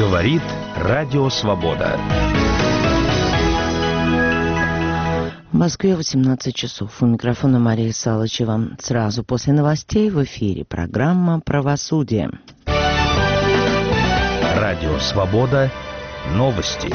Говорит Радио Свобода. В Москве 18 часов. У микрофона Мария Салычева. Сразу после новостей в эфире программа «Правосудие». Радио Свобода. Новости.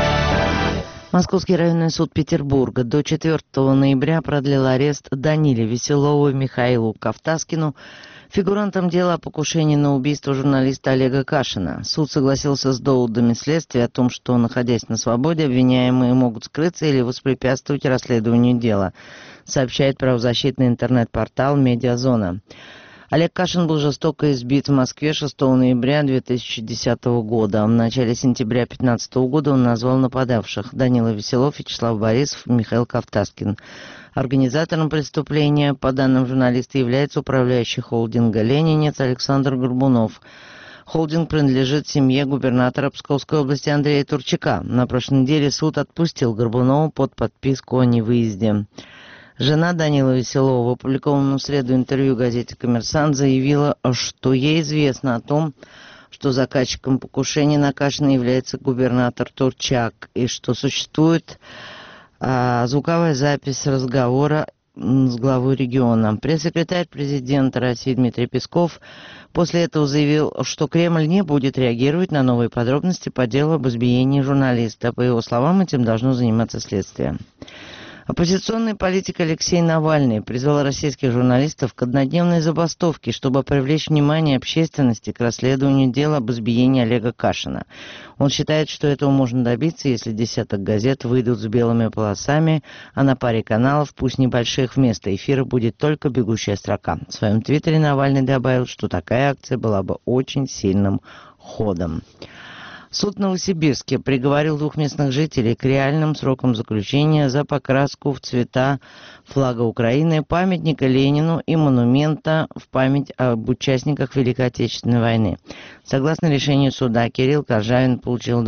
Московский районный суд Петербурга до 4 ноября продлил арест Даниле Веселову и Михаилу Ковтаскину, фигурантам дела о покушении на убийство журналиста Олега Кашина. Суд согласился с доводами следствия о том, что, находясь на свободе, обвиняемые могут скрыться или воспрепятствовать расследованию дела, сообщает правозащитный интернет-портал «Медиазона». Олег Кашин был жестоко избит в Москве 6 ноября 2010 года. В начале сентября 2015 года он назвал нападавших: Данила Веселов, Вячеслав Борисов и Михаил Ковтаскин. Организатором преступления, по данным журналиста, является управляющий холдинга «Ленинец» Александр Горбунов. Холдинг принадлежит семье губернатора Псковской области Андрея Турчака. На прошлой неделе суд отпустил Горбунова под подписку о невыезде. Жена Данила Веселова в опубликованном в среду интервью газете «Коммерсант» заявила, что ей известно о том, что заказчиком покушения на Кашина является губернатор Турчак, и что существует звуковая запись разговора с главой региона. Пресс-секретарь президента России Дмитрий Песков после этого заявил, что Кремль не будет реагировать на новые подробности по делу об избиении журналиста. По его словам, этим должно заниматься следствие. Оппозиционный политик Алексей Навальный призвал российских журналистов к однодневной забастовке, чтобы привлечь внимание общественности к расследованию дела об избиении Олега Кашина. Он считает, что этого можно добиться, если десяток газет выйдут с белыми полосами, а на паре каналов, пусть небольших, вместо эфира будет только бегущая строка. В своем твиттере Навальный добавил, что такая акция была бы очень сильным ходом. Суд в Новосибирске приговорил двух местных жителей к реальным срокам заключения за покраску в цвета флага Украины, памятника Ленину и монумента в память об участниках Великой Отечественной войны. Согласно решению суда, Кирилл Коржавин получил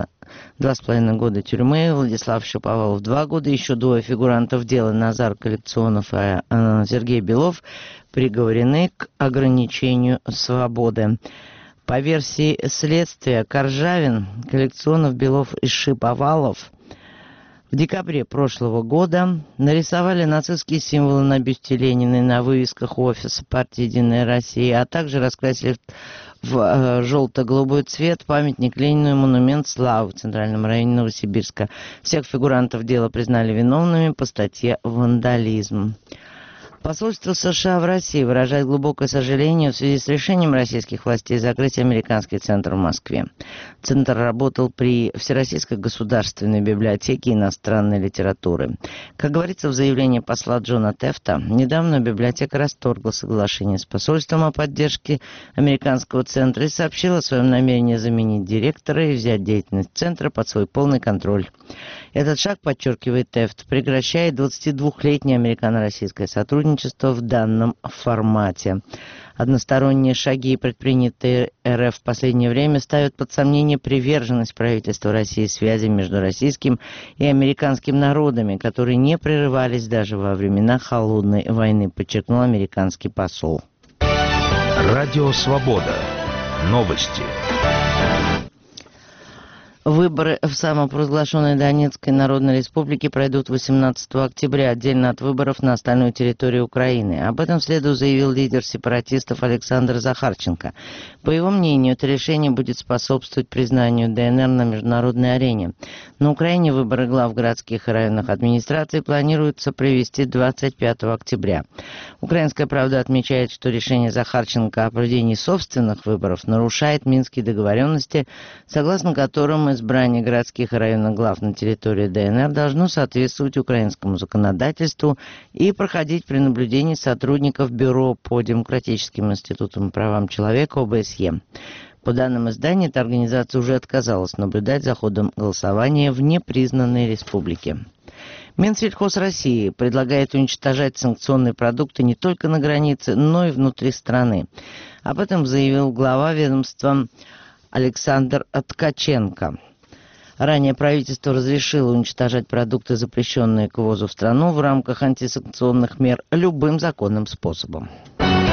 2,5 года тюрьмы, Владислав Шаповалов 2 года, еще двое фигурантов дела, Назар Коллекционов и Сергей Белов, приговорены к ограничению свободы. По версии следствия, Коржавин, Коллекционов, Белов и Шиповалов в декабре прошлого года нарисовали нацистские символы на бюсте Ленина и на вывесках офиса партии «Единая Россия», а также раскрасили в желто-голубой цвет памятник Ленину и монумент славы в центральном районе Новосибирска. Всех фигурантов дела признали виновными по статье «Вандализм». Посольство США в России выражает глубокое сожаление в связи с решением российских властей закрыть американский центр в Москве. Центр работал при Всероссийской государственной библиотеке иностранной литературы. Как говорится в заявлении посла Джона Тефта, недавно библиотека расторгла соглашение с посольством о поддержке американского центра и сообщила о своем намерении заменить директора и взять деятельность центра под свой полный контроль. Этот шаг, подчеркивает Тефт, прекращает 22-летнее американо-российское сотрудничество в данном формате. Односторонние шаги, предпринятые РФ в последнее время, ставят под сомнение приверженность правительства России связям между российским и американским народами, которые не прерывались даже во времена Холодной войны, подчеркнул американский посол. Радио Свобода. Новости. Выборы в самопровозглашенной Донецкой Народной Республике пройдут 18 октября, отдельно от выборов на остальной территории Украины. Об этом в среду заявил лидер сепаратистов Александр Захарченко. По его мнению, это решение будет способствовать признанию ДНР на международной арене. На Украине выборы глав городских и районных администраций планируется провести 25 октября. Украинская правда отмечает, что решение Захарченко о проведении собственных выборов нарушает Минские договоренности, согласно которым избрание городских и районных глав на территории ДНР должно соответствовать украинскому законодательству и проходить при наблюдении сотрудников Бюро по демократическим институтам и правам человека ОБСЕ. По данным издания, эта организация уже отказалась наблюдать за ходом голосования в непризнанной республике. Минсельхоз России предлагает уничтожать санкционные продукты не только на границе, но и внутри страны. Об этом заявил глава ведомства Александр Ткаченко. Ранее правительство разрешило уничтожать продукты, запрещенные к ввозу в страну в рамках антисанкционных мер, любым законным способом.